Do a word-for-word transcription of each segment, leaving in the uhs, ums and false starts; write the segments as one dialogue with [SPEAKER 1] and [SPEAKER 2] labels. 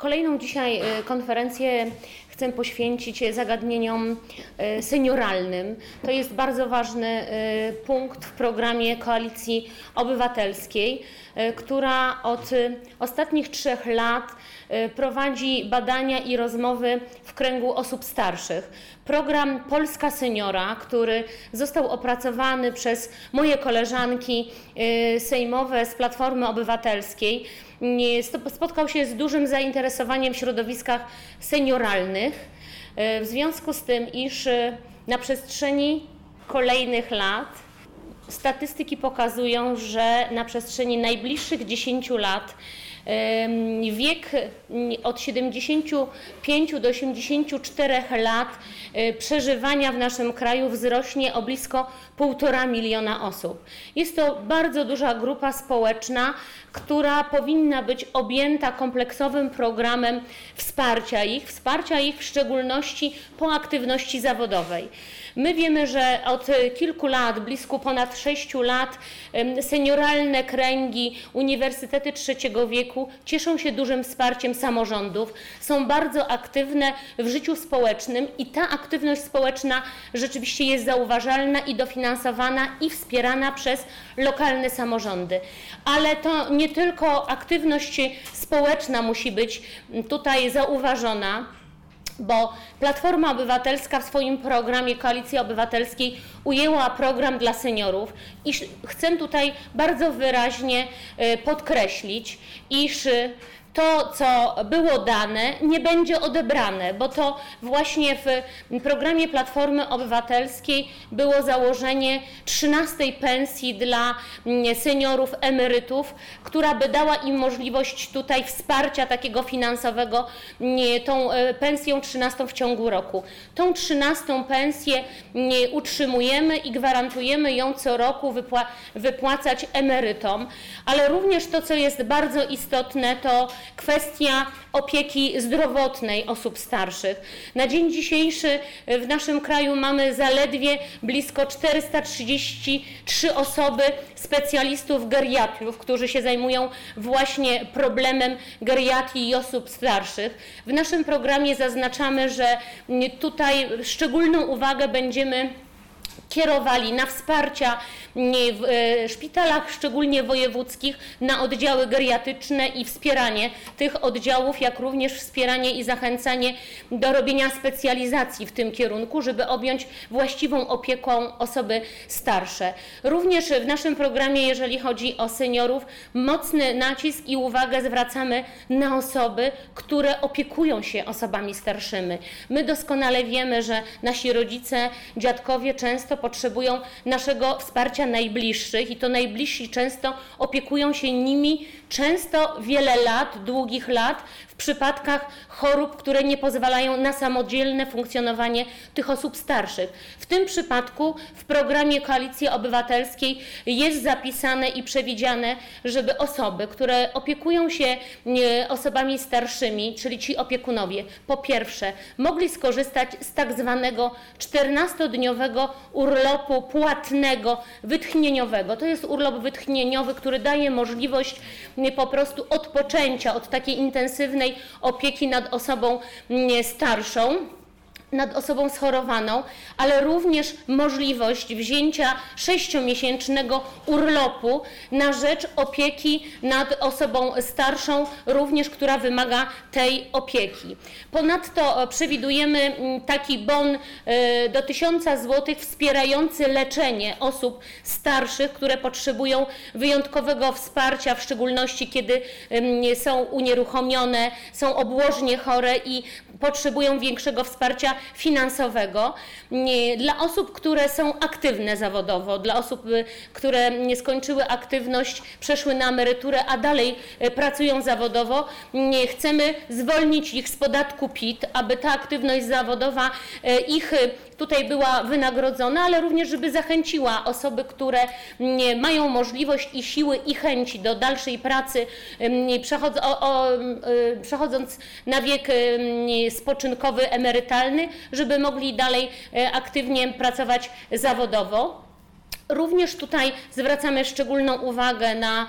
[SPEAKER 1] Kolejną dzisiaj konferencję chcę poświęcić zagadnieniom senioralnym. To jest bardzo ważny punkt w programie Koalicji Obywatelskiej, która od ostatnich trzech lat prowadzi badania i rozmowy w kręgu osób starszych. Program Polska Seniora, który został opracowany przez moje koleżanki sejmowe z Platformy Obywatelskiej, spotkał się z dużym zainteresowaniem w środowiskach senioralnych, w związku z tym, iż na przestrzeni kolejnych lat statystyki pokazują, że na przestrzeni najbliższych dziesięciu lat wiek od siedemdziesięciu pięciu do osiemdziesięciu czterech lat przeżywania w naszym kraju wzrośnie o blisko półtora miliona osób. Jest to bardzo duża grupa społeczna, która powinna być objęta kompleksowym programem wsparcia ich, wsparcia ich w szczególności po aktywności zawodowej. My wiemy, że od kilku lat, blisko ponad sześciu lat, senioralne kręgi, uniwersytety trzeciego wieku cieszą się dużym wsparciem samorządów, są bardzo aktywne w życiu społecznym i ta aktywność społeczna rzeczywiście jest zauważalna i dofinansowana i wspierana przez lokalne samorządy. Ale to nie tylko aktywność społeczna musi być tutaj zauważona, bo Platforma Obywatelska w swoim programie Koalicji Obywatelskiej ujęła program dla seniorów i chcę tutaj bardzo wyraźnie podkreślić, iż to, co było dane, nie będzie odebrane, bo to właśnie w programie Platformy Obywatelskiej było założenie trzynastej pensji dla seniorów, emerytów, która by dała im możliwość tutaj wsparcia takiego finansowego tą pensją trzynastą w ciągu roku. Tą trzynastą pensję utrzymujemy i gwarantujemy ją co roku wypła- wypłacać emerytom, ale również to, co jest bardzo istotne, to kwestia opieki zdrowotnej osób starszych. Na dzień dzisiejszy w naszym kraju mamy zaledwie blisko czterysta trzydzieści trzy osoby specjalistów geriatrów, którzy się zajmują właśnie problemem geriatrii i osób starszych. W naszym programie zaznaczamy, że tutaj szczególną uwagę będziemy kierowali na wsparcia w szpitalach, szczególnie wojewódzkich, na oddziały geriatryczne i wspieranie tych oddziałów, jak również wspieranie i zachęcanie do robienia specjalizacji w tym kierunku, żeby objąć właściwą opieką osoby starsze. Również w naszym programie, jeżeli chodzi o seniorów, mocny nacisk i uwagę zwracamy na osoby, które opiekują się osobami starszymi. My doskonale wiemy, że nasi rodzice, dziadkowie często potrzebują naszego wsparcia najbliższych i to najbliżsi często opiekują się nimi często wiele lat, długich lat, w przypadkach chorób, które nie pozwalają na samodzielne funkcjonowanie tych osób starszych. W tym przypadku w programie Koalicji Obywatelskiej jest zapisane i przewidziane, żeby osoby, które opiekują się osobami starszymi, czyli ci opiekunowie, po pierwsze mogli skorzystać z tak zwanego czternastodniowego urlopu płatnego, wytchnieniowego. To jest urlop wytchnieniowy, który daje możliwość po prostu odpoczęcia od takiej intensywnej opieki nad osobą starszą, nad osobą schorowaną, ale również możliwość wzięcia sześciomiesięcznego urlopu na rzecz opieki nad osobą starszą, również która wymaga tej opieki. Ponadto przewidujemy taki bon do tysiąca złotych wspierający leczenie osób starszych, które potrzebują wyjątkowego wsparcia, w szczególności kiedy są unieruchomione, są obłożnie chore i potrzebują większego wsparcia finansowego. Dla osób, które są aktywne zawodowo, dla osób, które nie skończyły aktywność, przeszły na emeryturę, a dalej pracują zawodowo, chcemy zwolnić ich z podatku P I T, aby ta aktywność zawodowa ich tutaj była wynagrodzona, ale również, żeby zachęciła osoby, które mają możliwość i siły i chęci do dalszej pracy, przechodz, o, o, przechodząc na wiek spoczynkowy, emerytalny, żeby mogli dalej aktywnie pracować zawodowo. Również tutaj zwracamy szczególną uwagę na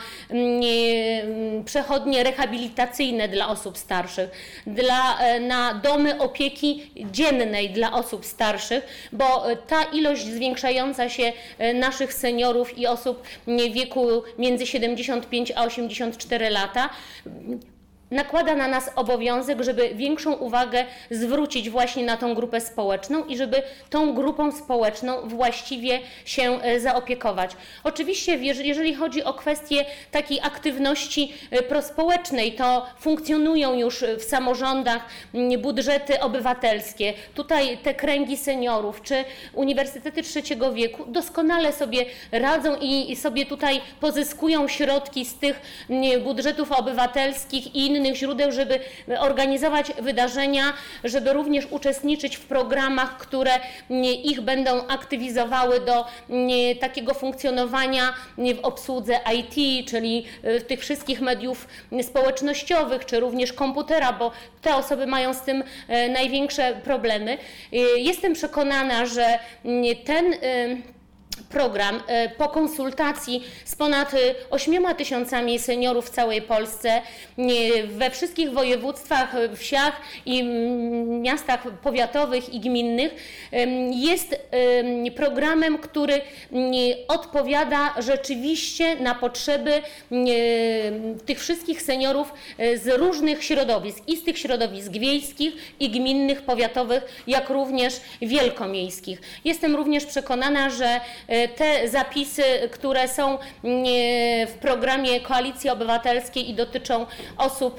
[SPEAKER 1] przechodnie rehabilitacyjne dla osób starszych, dla, na domy opieki dziennej dla osób starszych, bo ta ilość zwiększająca się naszych seniorów i osób w wieku między siedemdziesiąt pięć a osiemdziesiąt cztery lata nakłada na nas obowiązek, żeby większą uwagę zwrócić właśnie na tą grupę społeczną i żeby tą grupą społeczną właściwie się zaopiekować. Oczywiście jeżeli chodzi o kwestię takiej aktywności prospołecznej, to funkcjonują już w samorządach budżety obywatelskie. Tutaj te kręgi seniorów czy uniwersytety trzeciego wieku doskonale sobie radzą i sobie tutaj pozyskują środki z tych budżetów obywatelskich i innych źródeł, żeby organizować wydarzenia, żeby również uczestniczyć w programach, które ich będą aktywizowały do takiego funkcjonowania w obsłudze I T, czyli tych wszystkich mediów społecznościowych, czy również komputera, bo te osoby mają z tym największe problemy. Jestem przekonana, że ten program po konsultacji z ponad ośmioma tysiącami seniorów w całej Polsce, we wszystkich województwach, wsiach i miastach powiatowych i gminnych jest programem, który odpowiada rzeczywiście na potrzeby tych wszystkich seniorów z różnych środowisk, i z tych środowisk wiejskich i gminnych, powiatowych, jak również wielkomiejskich. Jestem również przekonana, że te zapisy, które są w programie Koalicji Obywatelskiej i dotyczą osób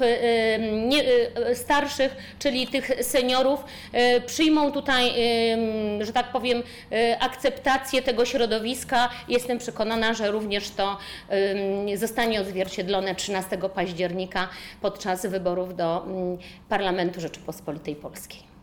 [SPEAKER 1] starszych, czyli tych seniorów, przyjmą tutaj, że tak powiem, akceptację tego środowiska. Jestem przekonana, że również to zostanie odzwierciedlone trzynastego października podczas wyborów do Parlamentu Rzeczypospolitej Polskiej.